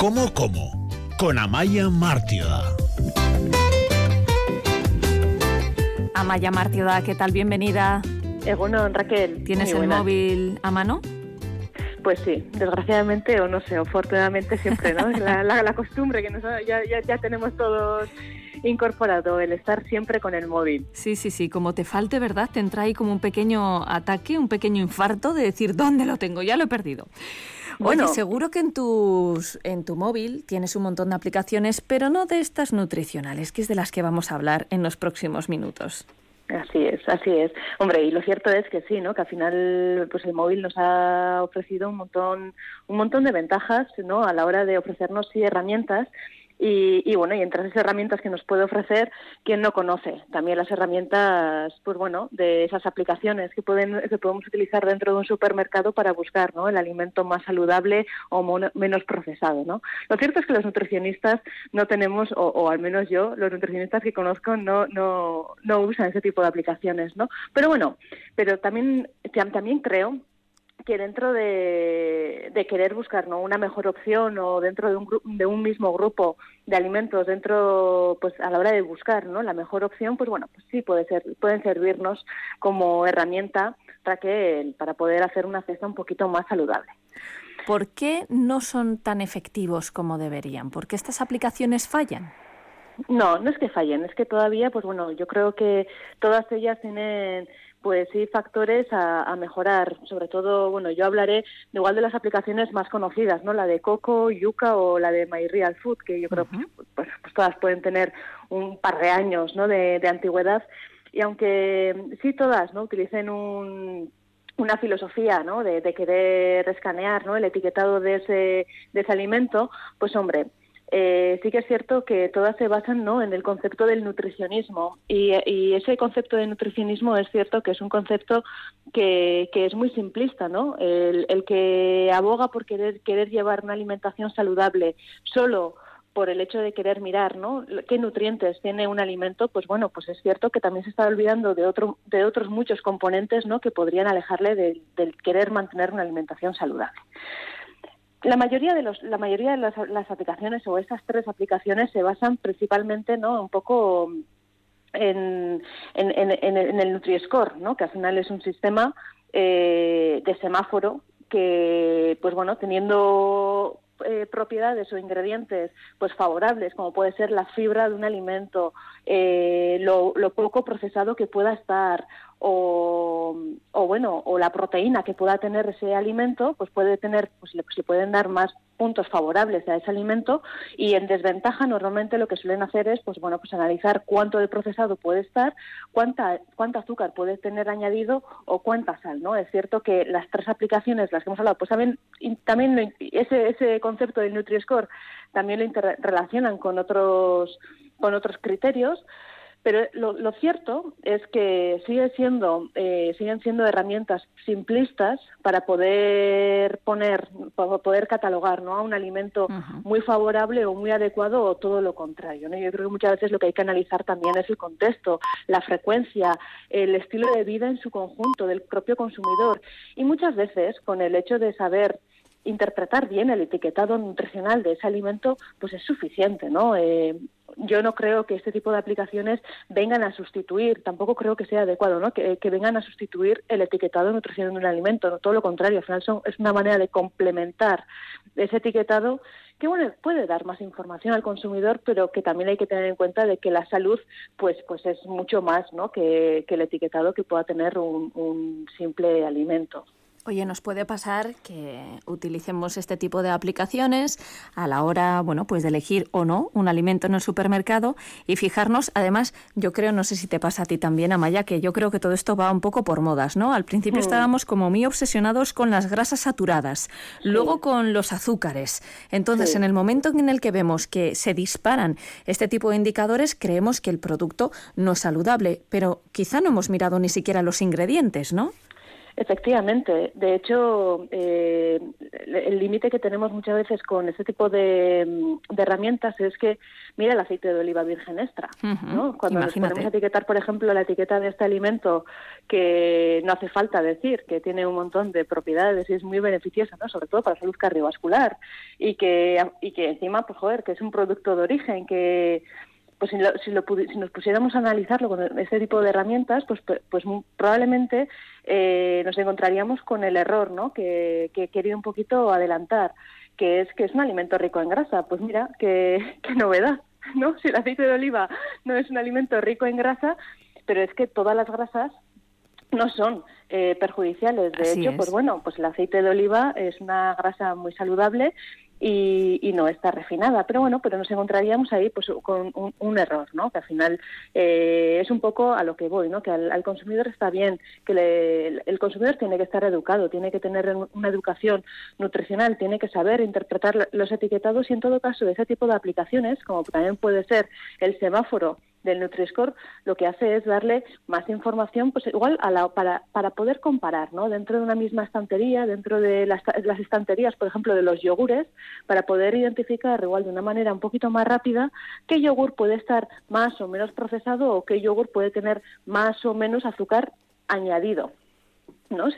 ¿Cómo? Con Amaya Mártioda. Amaya Mártioda, ¿qué tal? Bienvenida. Bueno, Raquel. ¿Tienes el móvil a mano? Pues sí, desgraciadamente, o no sé, afortunadamente siempre, ¿no? la costumbre que ya tenemos todos incorporado, el estar siempre con el móvil. Sí, como te falte, ¿verdad? Te entra ahí como un pequeño ataque, un pequeño infarto de decir, ¿dónde lo tengo? Ya lo he perdido. Bueno, oye, seguro que en tu móvil tienes un montón de aplicaciones, pero no de estas nutricionales, que es de las que vamos a hablar en los próximos minutos. Así es. Hombre, y lo cierto es que sí, ¿no? Que al final, pues el móvil nos ha ofrecido un montón de ventajas, ¿no? A la hora de ofrecernos herramientas. Y bueno, y entre esas herramientas que nos puede ofrecer, ¿quién no conoce? También las herramientas, pues bueno, de esas aplicaciones que podemos utilizar dentro de un supermercado para buscar, ¿no? El alimento más saludable o menos procesado, ¿no? Lo cierto es que los nutricionistas no tenemos, o al menos yo, los nutricionistas que conozco no usan ese tipo de aplicaciones, ¿no? Pero bueno, también creo que dentro de querer buscar, ¿no? Una mejor opción o dentro de un mismo grupo de alimentos, dentro, pues a la hora de buscar, ¿no? La mejor opción, pues bueno, pues sí pueden servirnos como herramienta, Raquel, para poder hacer una cesta un poquito más saludable. ¿Por qué no son tan efectivos como deberían? ¿Por qué estas aplicaciones fallan? No es que fallen, es que todavía, pues bueno, yo creo que todas ellas tienen, pues sí, factores a mejorar. Sobre todo, bueno, yo hablaré de las aplicaciones más conocidas, ¿no? La de Coco, Yuka o la de My Real Food, que yo creo que pues todas pueden tener un par de años, ¿no? de antigüedad. Y aunque sí todas, ¿no? utilicen una filosofía, ¿no? de querer escanear, ¿no? el etiquetado de ese alimento, pues hombre, sí que es cierto que todas se basan, ¿no? en el concepto del nutricionismo y ese concepto de nutricionismo es cierto que es un concepto que es muy simplista, ¿no? El que aboga por querer llevar una alimentación saludable solo por el hecho de querer mirar, ¿no? qué nutrientes tiene un alimento, pues bueno, pues es cierto que también se está olvidando de otros muchos componentes, ¿no? que podrían alejarle del querer mantener una alimentación saludable. La mayoría de las aplicaciones o estas tres aplicaciones se basan principalmente, ¿no? un poco en el Nutri-Score, ¿no? que al final es un sistema de semáforo que, pues bueno, teniendo propiedades o ingredientes pues favorables, como puede ser la fibra de un alimento, lo poco procesado que pueda estar, o la proteína que pueda tener ese alimento, pues puede tener, pues le pueden dar más puntos favorables a ese alimento, y en desventaja normalmente lo que suelen hacer es pues analizar cuánto de procesado puede estar, cuánta azúcar puede tener añadido o cuánta sal, ¿no? Es cierto que las tres aplicaciones, las que hemos hablado, pues también ese concepto del Nutri-Score también lo interrelacionan con otros criterios. Pero lo cierto es que siguen siendo herramientas simplistas para poder catalogar, ¿no? a un alimento muy favorable o muy adecuado o todo lo contrario, ¿no? Yo creo que muchas veces lo que hay que analizar también es el contexto, la frecuencia, el estilo de vida en su conjunto del propio consumidor, y muchas veces con el hecho de saber interpretar bien el etiquetado nutricional de ese alimento, pues es suficiente, ¿no? Yo no creo que este tipo de aplicaciones vengan a sustituir, tampoco creo que sea adecuado, ¿no? Que vengan a sustituir el etiquetado nutricional de un alimento, no, todo lo contrario, al final es una manera de complementar ese etiquetado que, bueno, puede dar más información al consumidor, pero que también hay que tener en cuenta de que la salud pues es mucho más, ¿no? que el etiquetado que pueda tener un simple alimento. Oye, nos puede pasar que utilicemos este tipo de aplicaciones a la hora, bueno, pues de elegir o no un alimento en el supermercado y fijarnos. Además, yo creo, no sé si te pasa a ti también, Amaya, que yo creo que todo esto va un poco por modas, ¿no? Al principio estábamos como muy obsesionados con las grasas saturadas, luego con los azúcares. Entonces, en el momento en el que vemos que se disparan este tipo de indicadores, creemos que el producto no es saludable, pero quizá no hemos mirado ni siquiera los ingredientes, ¿no? Efectivamente. De hecho, el límite que tenemos muchas veces con este tipo de herramientas es que, mira el aceite de oliva virgen extra, ¿no? Cuando nos ponemos a etiquetar, por ejemplo, la etiqueta de este alimento, que no hace falta decir que tiene un montón de propiedades y es muy beneficiosa, ¿no? Sobre todo para la salud cardiovascular, y que encima, pues joder, que es un producto de origen, que pues si nos pusiéramos a analizarlo con este tipo de herramientas, pues probablemente nos encontraríamos con el error, ¿no? Que he querido un poquito adelantar, que es un alimento rico en grasa. Pues mira, qué novedad, ¿no? Si el aceite de oliva no es un alimento rico en grasa, pero es que todas las grasas no son perjudiciales. De hecho, pues bueno, pues el aceite de oliva es una grasa muy saludable y no está refinada, pero bueno, pero nos encontraríamos ahí pues con un error, ¿no? Que al final es un poco a lo que voy, ¿no? Que al consumidor está bien, que el consumidor tiene que estar educado, tiene que tener una educación nutricional, tiene que saber interpretar los etiquetados, y en todo caso de ese tipo de aplicaciones, como también puede ser el semáforo del Nutri-Score, lo que hace es darle más información, pues igual para poder comparar, ¿no? Dentro de una misma estantería, dentro de las estanterías, por ejemplo, de los yogures, para poder identificar igual de una manera un poquito más rápida qué yogur puede estar más o menos procesado o qué yogur puede tener más o menos azúcar añadido, ¿no?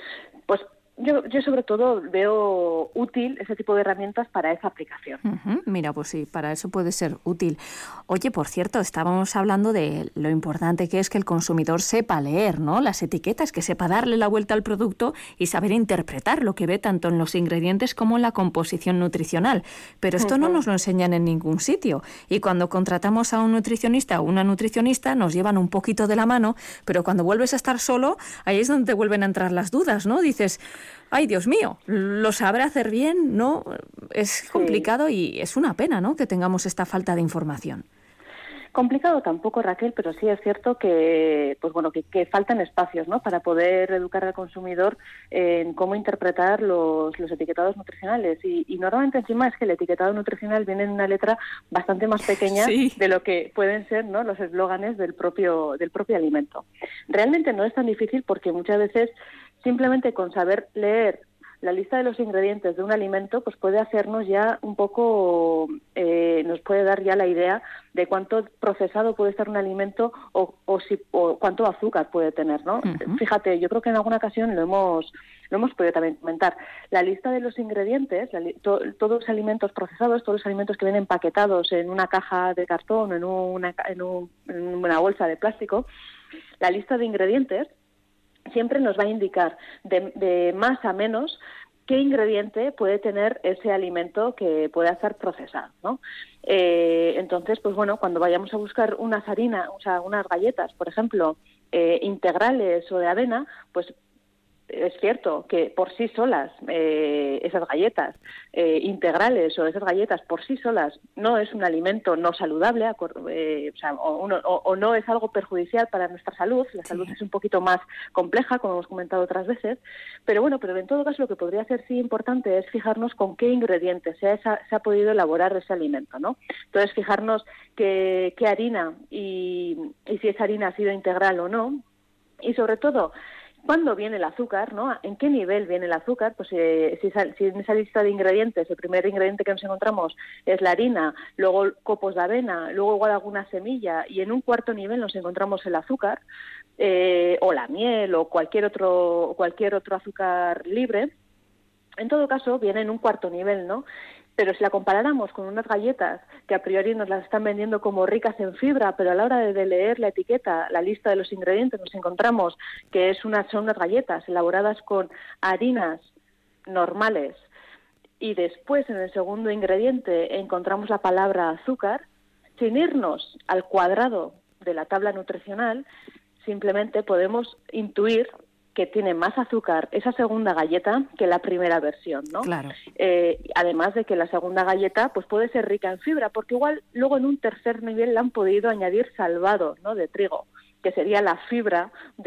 Yo sobre todo veo útil ese tipo de herramientas para esa aplicación. Mira, pues sí, para eso puede ser útil. Oye, por cierto, estábamos hablando de lo importante que es que el consumidor sepa leer, ¿no?, las etiquetas, que sepa darle la vuelta al producto y saber interpretar lo que ve tanto en los ingredientes como en la composición nutricional. Pero esto no nos lo enseñan en ningún sitio. Y cuando contratamos a un nutricionista o una nutricionista nos llevan un poquito de la mano, pero cuando vuelves a estar solo, ahí es donde te vuelven a entrar las dudas, ¿no? Dices, ay, Dios mío, ¿lo sabrá hacer bien? ¿No? Es complicado y es una pena, ¿no?, que tengamos esta falta de información. Complicado tampoco, Raquel, pero sí es cierto que, pues bueno, que faltan espacios, ¿no?, para poder educar al consumidor en cómo interpretar los etiquetados nutricionales. Y normalmente encima es que el etiquetado nutricional viene en una letra bastante más pequeña de lo que pueden ser, ¿no?, los eslóganes del propio alimento. Realmente no es tan difícil, porque muchas veces simplemente con saber leer la lista de los ingredientes de un alimento, pues puede hacernos ya un poco, nos puede dar ya la idea de cuánto procesado puede estar un alimento o cuánto azúcar puede tener, ¿no? Fíjate, yo creo que en alguna ocasión lo hemos podido también comentar. La lista de los ingredientes, todos los alimentos procesados, todos los alimentos que vienen empaquetados en una caja de cartón o en una bolsa de plástico, la lista de ingredientes siempre nos va a indicar de más a menos qué ingrediente puede tener ese alimento que pueda estar procesado, ¿no? Entonces, pues bueno, cuando vayamos a buscar unas harinas, o sea, unas galletas, por ejemplo, integrales o de avena, pues es cierto que por sí solas esas galletas integrales o esas galletas por sí solas no es un alimento no saludable, o no es algo perjudicial para nuestra salud. La salud es un poquito más compleja, como hemos comentado otras veces, pero en todo caso lo que podría ser sí importante es fijarnos con qué ingredientes se ha podido elaborar ese alimento, ¿no? Entonces fijarnos qué harina y si esa harina ha sido integral o no, y sobre todo ¿cuándo viene el azúcar, no? ¿En qué nivel viene el azúcar? Pues si en esa lista de ingredientes el primer ingrediente que nos encontramos es la harina, luego copos de avena, luego igual alguna semilla, y en un cuarto nivel nos encontramos el azúcar, o la miel, o cualquier otro azúcar libre, en todo caso viene en un cuarto nivel, ¿no? Pero si la comparáramos con unas galletas que a priori nos las están vendiendo como ricas en fibra, pero a la hora de leer la etiqueta, la lista de los ingredientes, nos encontramos que son unas galletas elaboradas con harinas normales, y después en el segundo ingrediente encontramos la palabra azúcar, sin irnos al cuadrado de la tabla nutricional, simplemente podemos intuir que tiene más azúcar esa segunda galleta que la primera versión, ¿no? Claro. Además de que la segunda galleta pues puede ser rica en fibra, porque igual luego en un tercer nivel le han podido añadir salvado, ¿no?, de trigo, que sería la fibra de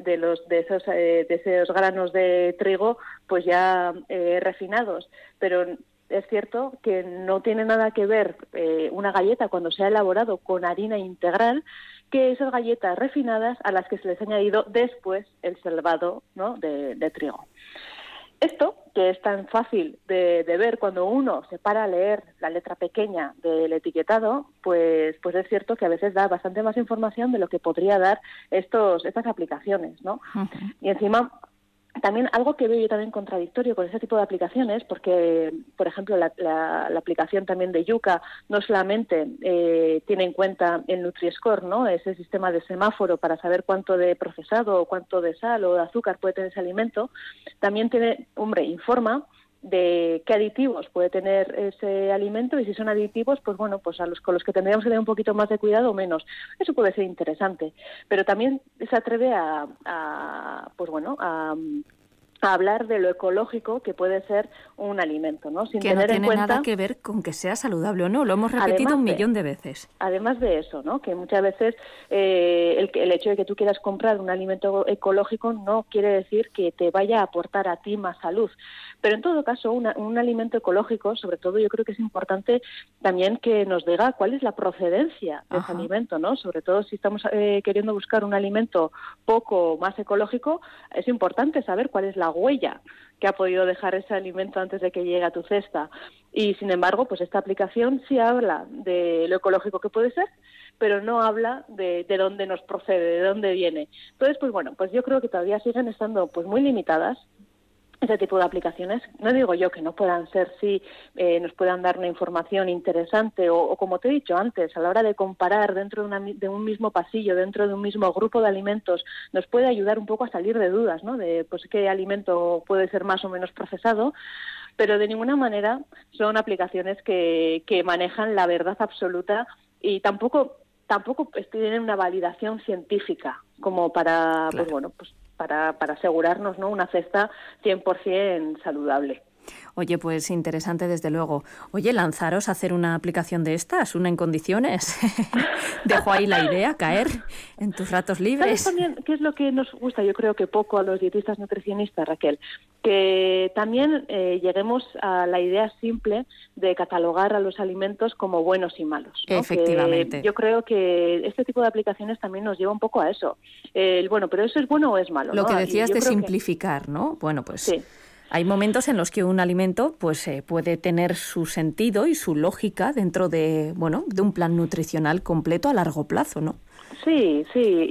esos granos de trigo pues ya refinados, pero es cierto que no tiene nada que ver una galleta cuando se ha elaborado con harina integral que esas galletas refinadas a las que se les ha añadido después el salvado, ¿no?, de trigo. Esto, que es tan fácil de ver cuando uno se para a leer la letra pequeña del etiquetado, pues es cierto que a veces da bastante más información de lo que podría dar estas aplicaciones, ¿no? Uh-huh. Y encima, también algo que veo yo también contradictorio con ese tipo de aplicaciones, porque, por ejemplo, la aplicación también de Yuka no solamente tiene en cuenta el Nutri-Score, ¿no?, ese sistema de semáforo para saber cuánto de procesado o cuánto de sal o de azúcar puede tener ese alimento, también informa de qué aditivos puede tener ese alimento, y si son aditivos, pues bueno, pues con los que tendríamos que tener un poquito más de cuidado o menos. Eso puede ser interesante, pero también se atreve a hablar de lo ecológico que puede ser un alimento, ¿no? Sin que tener no tiene en cuenta nada que ver con que sea saludable o no, lo hemos repetido un millón de veces. Además de eso, ¿no?, que muchas veces el hecho de que tú quieras comprar un alimento ecológico no quiere decir que te vaya a aportar a ti más salud. Pero en todo caso, un alimento ecológico, sobre todo, yo creo que es importante también que nos diga cuál es la procedencia de ese alimento, ¿no? Sobre todo si estamos queriendo buscar un alimento poco más ecológico, es importante saber cuál es la huella que ha podido dejar ese alimento antes de que llegue a tu cesta. Y, sin embargo, pues esta aplicación sí habla de lo ecológico que puede ser, pero no habla de dónde nos procede, de dónde viene. Entonces, pues bueno, pues yo creo que todavía siguen estando pues muy limitadas ese tipo de aplicaciones. No digo yo que no puedan ser, nos puedan dar una información interesante o como te he dicho antes, a la hora de comparar dentro de un mismo pasillo, dentro de un mismo grupo de alimentos, nos puede ayudar un poco a salir de dudas, ¿no?, de pues qué alimento puede ser más o menos procesado, pero de ninguna manera son aplicaciones que manejan la verdad absoluta, y tampoco tienen una validación científica como para, claro, pues bueno, pues para asegurarnos, ¿no?, una cesta 100% saludable. Oye, pues interesante desde luego. Oye, lanzaros a hacer una aplicación de estas, una en condiciones. Dejo ahí la idea caer en tus ratos libres. ¿Sabes también qué es lo que nos gusta? Yo creo que poco a los dietistas nutricionistas, Raquel, que también lleguemos a la idea simple de catalogar a los alimentos como buenos y malos, ¿no? Efectivamente. Que yo creo que este tipo de aplicaciones también nos lleva un poco a eso. Bueno, pero ¿eso es bueno o es malo? Lo ¿no? que decías de simplificar, ¿no? Bueno, pues sí. Hay momentos en los que un alimento pues puede tener su sentido y su lógica dentro de un plan nutricional completo a largo plazo, ¿no? Sí,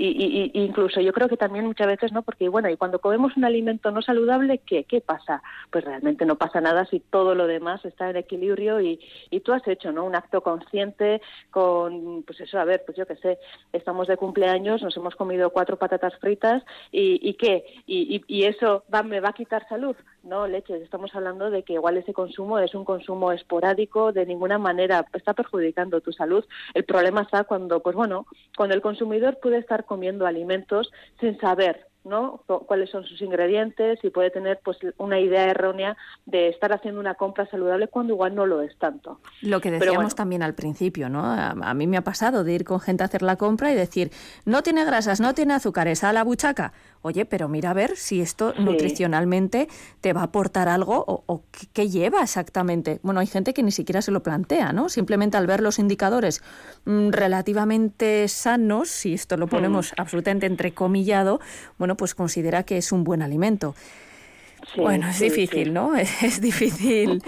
y incluso yo creo que también muchas veces, ¿no? Porque y cuando comemos un alimento no saludable, ¿qué pasa? Pues realmente no pasa nada si todo lo demás está en equilibrio y tú has hecho, ¿no?, un acto consciente con, pues eso, a ver, pues yo qué sé, estamos de cumpleaños, nos hemos comido 4 patatas fritas y ¿qué? Y eso me va a quitar salud. No, leches, estamos hablando de que igual ese consumo es un consumo esporádico, de ninguna manera está perjudicando tu salud. El problema está cuando el consumidor puede estar comiendo alimentos sin saber, ¿no?, cuáles son sus ingredientes, y puede tener pues una idea errónea de estar haciendo una compra saludable cuando igual no lo es tanto. Lo que decíamos también al principio, ¿no? A mí me ha pasado de ir con gente a hacer la compra y decir, no tiene grasas, no tiene azúcares, a la buchaca. Oye, pero mira a ver si esto nutricionalmente te va a aportar algo o qué lleva exactamente. Bueno, hay gente que ni siquiera se lo plantea, ¿no? Simplemente al ver los indicadores relativamente sanos, si esto lo ponemos absolutamente entrecomillado, pues considera que es un buen alimento. Sí, es difícil, ¿no? Es difícil.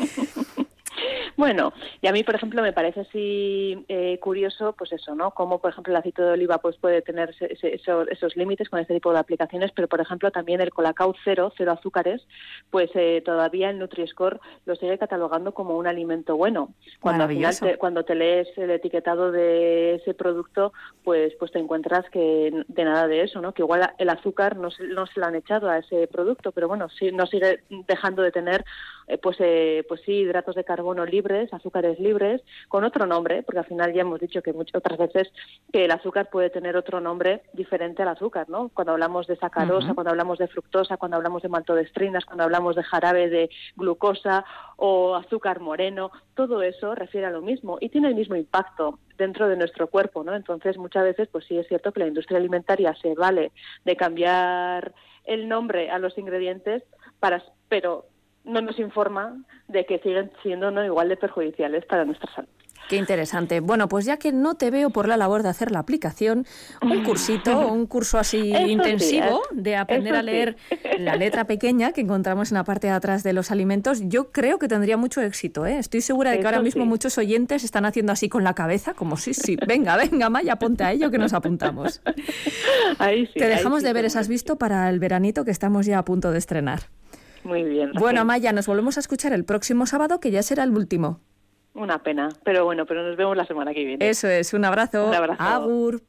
Bueno, y a mí, por ejemplo, me parece así curioso, pues eso, ¿no? Como, por ejemplo, el aceite de oliva pues puede tener esos límites con este tipo de aplicaciones, pero, por ejemplo, también el Colacao cero azúcares, pues todavía el Nutri-Score lo sigue catalogando como un alimento bueno. Cuando al final cuando te lees el etiquetado de ese producto, pues te encuentras que de nada de eso, ¿no? Que igual el azúcar no se lo han echado a ese producto, pero bueno, sí, no sigue dejando de tener sí, hidratos de carbono libres, azúcares libres, con otro nombre, porque al final ya hemos dicho que otras veces que el azúcar puede tener otro nombre diferente al azúcar, ¿no? Cuando hablamos de sacarosa, cuando hablamos de fructosa, cuando hablamos de maltodextrinas, cuando hablamos de jarabe de glucosa o azúcar moreno, todo eso refiere a lo mismo y tiene el mismo impacto dentro de nuestro cuerpo, ¿no? Entonces, muchas veces, pues sí es cierto que la industria alimentaria se vale de cambiar el nombre a los ingredientes pero no nos informa de que siguen siendo igual de perjudiciales para nuestra salud. Qué interesante. Bueno, pues ya que no te veo por la labor de hacer la aplicación, un cursito, un curso así intensivo de aprender a leer la letra pequeña que encontramos en la parte de atrás de los alimentos, yo creo que tendría mucho éxito, ¿eh? Estoy segura de que ahora mismo muchos oyentes están haciendo así con la cabeza, como sí, venga, Maya, ponte a ello que nos apuntamos. Ahí sí, te dejamos ahí sí, deberes, has visto, para el veranito que estamos ya a punto de estrenar. Muy bien. Raquel. Bueno, Maya, nos volvemos a escuchar el próximo sábado, que ya será el último. Una pena, pero nos vemos la semana que viene. Eso es, un abrazo. Un abrazo. Agur.